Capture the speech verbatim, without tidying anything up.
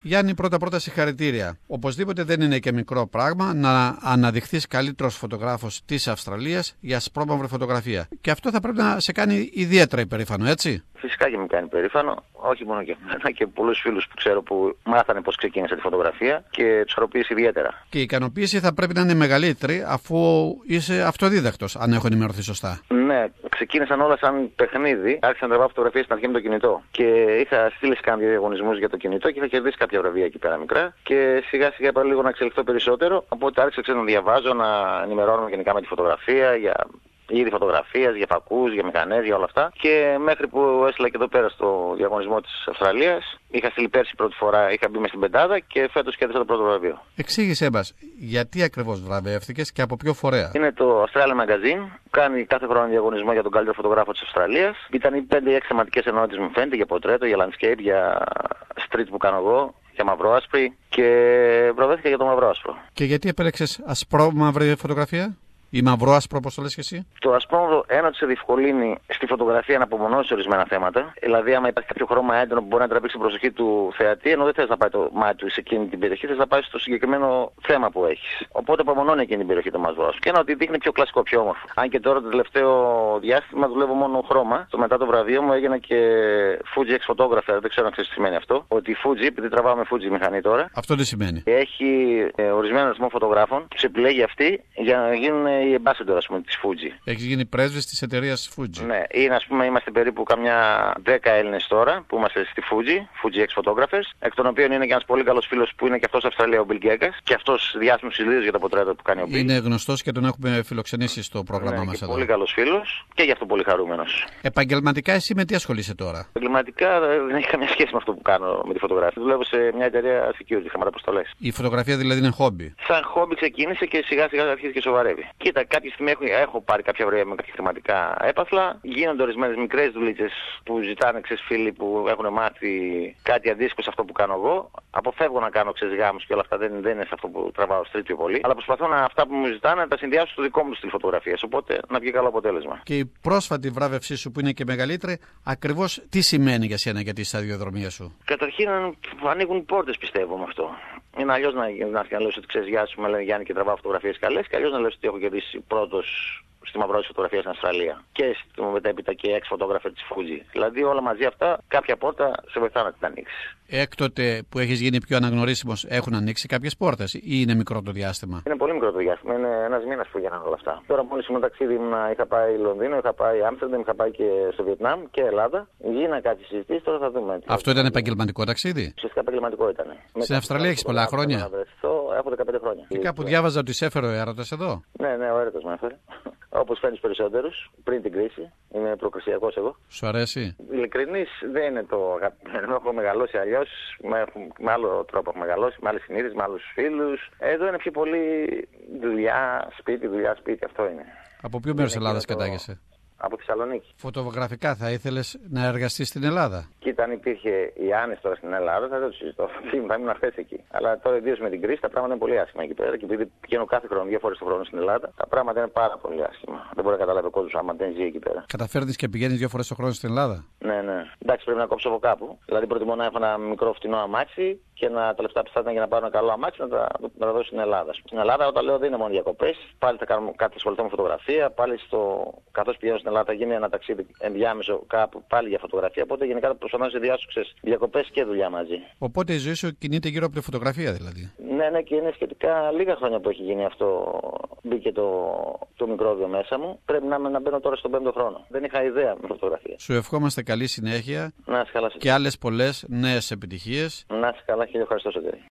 Γιάννη, πρώτα-πρώτα συγχαρητήρια. Οπωσδήποτε δεν είναι και μικρό πράγμα να αναδειχθείς καλύτερος φωτογράφος της Αυστραλίας για ασπρόμαυρη φωτογραφία. Και αυτό θα πρέπει να σε κάνει ιδιαίτερα υπερήφανο, έτσι. Φυσικά και με κάνει υπερήφανο, όχι μόνο και εμένα, και πολλούς φίλους που ξέρω που μάθανε πώς ξεκίνησε τη φωτογραφία και τους χαροποίησε ιδιαίτερα. Και η ικανοποίηση θα πρέπει να είναι μεγαλύτερη αφού είσαι αυτοδίδακτος, αν έχω ενημερωθεί σωστά. Ναι, ξεκίνησαν όλα σαν παιχνίδι. Άρχισα να τραβάω φωτογραφίες στην αρχή με το κινητό. Και είχα στείλει κάνει διαγωνισμούς για το κινητό και είχα κερδίσει κάποια βραβεία εκεί πέρα μικρά. Και σιγά σιγά είπα λίγο να εξελιχθώ περισσότερο. Οπότε άρχισα ξέρω, να διαβάζω, να ενημερώνομαι γενικά με τη φωτογραφία για είδη φωτογραφίας, για φακούς, για μηχανές, για όλα αυτά. Και μέχρι που έστειλα και εδώ πέρα στο διαγωνισμό της Αυστραλίας, είχα στείλει πέρσι πρώτη φορά, είχα μπει μες στην πεντάδα και φέτος κέρδισα το πρώτο βραβείο. Εξήγησέ μας, γιατί ακριβώς βραβεύτηκες και από ποιο φορέα? Είναι το Australian Magazine, που κάνει κάθε χρόνο διαγωνισμό για τον καλύτερο φωτογράφο της Αυστραλίας. Ήταν οι πέντε έξι θεματικές ενότητες μου φαίνεται, για πορτρέτο, για landscape, για street που κάνω εγώ, για μαυρό-άσπρη και βραβεύτηκα για το μαυρό-άσπρο. Και γιατί επέλεξες ασπρόμαυρη φωτογραφία? Ή μαυρό-άσπρο, όπως το λες και εσύ? Το ασπρόμαυρο ένα ότι σε διευκολύνει στη φωτογραφία να απομονώσει ορισμένα θέματα. Δηλαδή, άμα υπάρχει κάποιο χρώμα έντονο που μπορεί να τραβήξει την προσοχή του θεατή, ενώ δεν θες να πάει το μάτι του σε εκείνη την περιοχή, θες να πάει στο συγκεκριμένο θέμα που έχεις. Οπότε απομονώνει εκείνη την περιοχή το μαυρό-άσπρο. Και ένα ότι δείχνει πιο κλασικό, πιο όμορφο. Αν και τώρα το τελευταίο διάστημα δουλεύω μόνο χρώμα. Το μετά το βραβείο μου έγινα και Fuji X Photographer, δεν ξέρω αν ξέρεις τι σημαίνει αυτό. Ότι η Fuji, επειδή τραβάω με Fuji μηχανή τώρα. Αυτό τι σημαίνει? Έχει ε, ορισμένο αριθμό φωτογράφων, του επιλέγει αυτή για να γίνουν οι ambassador, ας πούμε, της Fuji. Έχεις γίνει πρέσβης της εταιρείας Fuji. Ναι, είναι, ας πούμε, είμαστε περίπου καμιά δέκα Έλληνες τώρα που είμαστε στη Fuji, Fuji X Photographers, εκ των οποίων είναι και ένας πολύ καλός φίλος που είναι και αυτός Αυστραλία, ο Bill Gekas, και αυτός διάσημος ιδίως για το πορτρέτο που κάνει ο Bill. Είναι γνωστός και τον έχουμε φιλοξενήσει στο πρόγραμμα ναι, μας και εδώ. Πολύ καλός φίλος και γι' αυτό πολύ χαρούμενος. Επαγγελματικά, εσύ με τι ασχολείσαι τώρα? Επαγγελματικά δεν έχει καμία σχέση με αυτό που κάνω με τη φωτογραφία. Δουλεύω σε μια εταιρεία security, χρηματαποστολές. Η φωτογραφία δηλαδή είναι χόμπι? Σαν χόμπι ξεκίνησε και σιγά σιγά αρχίζει και σοβαρεύει. Κοίτα, κάποια στιγμή έχω, έχω πάρει κάποια βραβεία με κάποια χρηματικά έπαθλα. Γίνονται ορισμένες μικρές δουλίτσες που ζητάνε ξέρεις φίλοι που έχουν μάθει κάτι αντίστοιχο σε αυτό που κάνω εγώ. Αποφεύγω να κάνω ξέρεις γάμους και όλα αυτά, δεν, δεν είναι σε αυτό που τραβάω street πιο πολύ. Αλλά προσπαθώ να αυτά που μου ζητάνε να τα συνδυάσω στο δικό μου στυλ φωτογραφίας. Οπότε να βγει καλό αποτέλεσμα. Και η πρόσφατη βράβευσή σου που είναι και μεγαλύτερη, ακριβώς τι σημαίνει για σένα για τη σταδιοδρομία σου? Καταρχήν ανοίγουν πόρτες, πιστεύω με αυτό. Είναι αλλιώς να, να, να λέω ότι ξέρεις γεια σου, με λένε Γιάννη και τραβάω φωτογραφίες καλές, και αλλιώς να λέω ότι έχω κερδίσει πρώτος στη μαυρόση φωτογραφία στην Αυστραλία και στο μετέπειτα και ex photographer της Fuji. Δηλαδή όλα μαζί αυτά, κάποια πόρτα σε βοηθά να την ανοίξεις. Έκτοτε που έχεις γίνει πιο αναγνωρίσιμος, έχουν ανοίξει κάποιες πόρτες ή είναι μικρό το διάστημα? Είναι πολύ μικρό το διάστημα, είναι ένας μήνας που γίνανε όλα αυτά. Τώρα μόλις ήμουν ταξίδι ήμουν, είχα πάει Λονδίνο, είχα πάει Άμστερνταμ, είχα πάει και στο Βιετνάμ και Ελλάδα. Γίνανε κάτι συζητήσεις, τώρα θα δούμε. Αυτό ήταν επαγγελματικό ταξίδι? Ουσιαστικά επαγγελματικό ήταν. Στην Αυστραλία έχεις πολλά χρόνια? Έχω δεκαπέντε χρόνια. Και κάπου διάβαζα ότι σε έφερε ο έρωτας εδώ. Ναι, ναι, ο έρωτας με έφερε. Όπως φαίνεις περισσότερους, πριν την κρίση. Είμαι προκρισιακός εγώ. Σου αρέσει? Ειλικρινής δεν είναι το αγαπημένο. Έχω μεγαλώσει αλλιώς, με, με άλλο τρόπο έχω μεγαλώσει, με άλλες συνείδησεις, με άλλους φίλους. Εδώ είναι πιο πολύ δουλειά, σπίτι, δουλειά, σπίτι. Αυτό είναι. Από ποιο μέρος της Ελλάδας το... κατάγεσαι? Από Θεσσαλονίκη. Φωτογραφικά θα ήθελες να εργαστείς στην Ελλάδα? Κοίτα, αν υπήρχε η Άννης τώρα στην Ελλάδα, θα δεν το συζητώ. Θα ήμουν χθες εκεί. Αλλά τώρα, ιδίως με την κρίση, τα πράγματα είναι πολύ άσχημα εκεί πέρα. Και επειδή πηγαίνω κάθε χρόνο, δύο φορές το χρόνο στην Ελλάδα, τα πράγματα είναι πάρα πολύ άσχημα. Δεν μπορεί να καταλάβει ο κόσμος άμα δεν ζει εκεί πέρα. Καταφέρνεις και πηγαίνεις δύο φορές το χρόνο στην Ελλάδα? Ναι, ναι. Εντάξει, πρέπει να κόψω από κάπου. Δηλαδή, προτιμώ να έχω ένα μικρό φτηνό αμάξι και να τα λεφτά που θα ήταν για να πάρω ένα καλό αμάξι να τα, να τα δώσω στην Ελλάδα. Στην Ελλάδα, όταν λέω δεν είναι μόνο διακοπές, πάλι θα κάνουμε κάτι ασχοληθώ με φωτογραφία, πάλι στο... καθώς πηγαίνω στην Ελλάδα θα γίνει ένα ταξίδι ενδιάμεσο κάπου πάλι για φωτογραφία. Οπότε γενικά προσπαθώ να συνδυάσω διακοπές και δουλειά μαζί. Οπότε η ζωή σου κινείται γύρω από τη φωτογραφία δηλαδή? Ναι, ναι, και είναι σχετικά λίγα χρόνια που έχει γίνει αυτό. Μπήκε το, το μικρόβιο μέσα μου. Πρέπει να, να μπαίνω τώρα στον πέμπτο χρόνο. Δεν είχα ιδέα με φωτογραφία. Σου ευχόμαστε καλή συνέχεια να, και άλλες πολλές νέες επιτυχίες. Να είσαι καλά και ευχαριστώ, Σωτήρη.